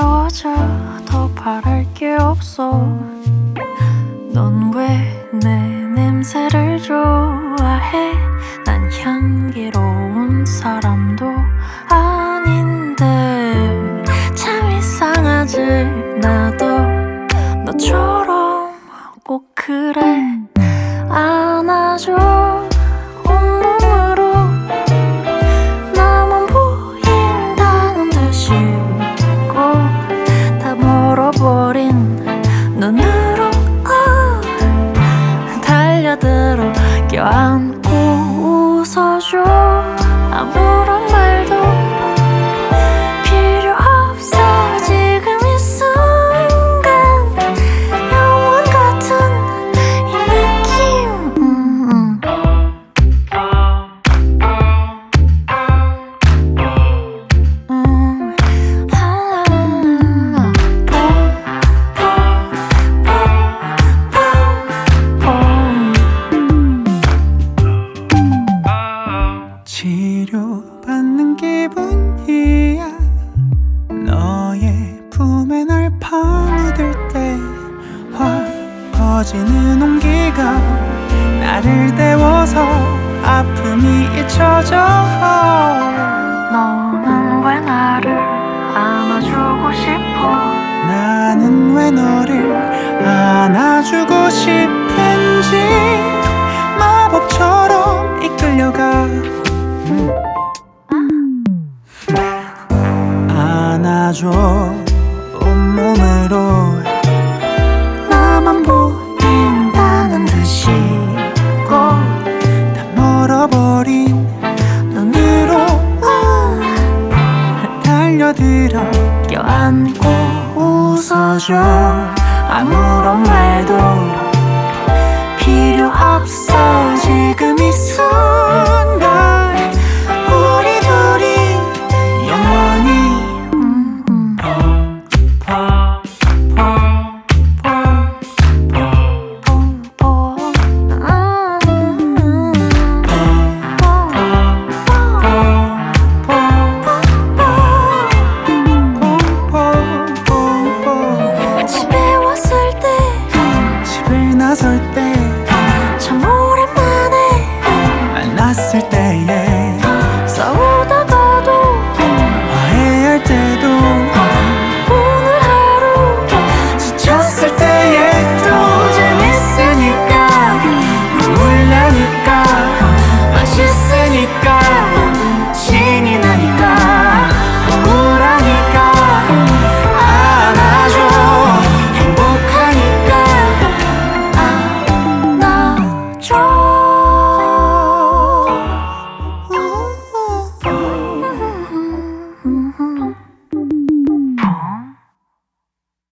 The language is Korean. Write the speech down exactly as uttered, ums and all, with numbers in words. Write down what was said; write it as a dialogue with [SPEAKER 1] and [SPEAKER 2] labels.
[SPEAKER 1] 채워져 더 바랄 게 없어. 넌 왜 내 냄새를 좋아해? 난 향기로운 사람도 아닌데. 참 이상하지. 나도 너처럼 꼭 그래. 안아줘 온몸으로. 나만 보인다는 듯이 꼭 다 멀어버린 눈으로 달려들어 껴안고 웃어줘. 아무런 말도 필요 없어. 지금 이 순간 영원 같은 이 느낌. 음, 음. 음. 하라라라.
[SPEAKER 2] 치료받는 기분이야. 너의 품에 날 파묻을 때 확 퍼지는 온기가 나를 데워서 아픔이 잊혀져.
[SPEAKER 1] 너는 왜 나를 안아주고 싶어?
[SPEAKER 2] 나는 왜 너를 안아주고 싶은지 마법처럼 이끌려가. 안아줘 온몸으로.
[SPEAKER 1] 나만 보인다는 듯이 꼭
[SPEAKER 2] 다 멀어버린
[SPEAKER 1] 눈으로
[SPEAKER 2] 달려들어
[SPEAKER 1] 껴안고 웃어줘. 아무런 말도 필요 없어. 지금 이 순간